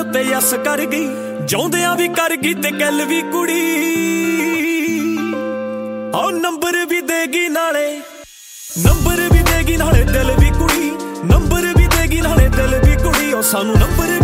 ਤੇ ਯਸ ਕਰ ਗਈ, ਜਾਉਂਦਿਆਂ ਵੀ ਕਰ ਗਈ ਤੇ ਗੱਲ ਵੀ ਕੁੜੀ। ਆਹ ਨੰਬਰ ਵੀ ਦੇਗੀ ਨਾਲੇ, ਨੰਬਰ ਵੀ ਦੇਗੀ ਨਾਲੇ ਦਿਲ ਵੀ ਕੁੜੀ, ਨੰਬਰ ਵੀ ਦੇਗੀ ਨਾਲੇ ਦਿਲ ਵੀ ਕੁੜੀ। ਉਹ ਸਾਨੂੰ ਨੰਬਰ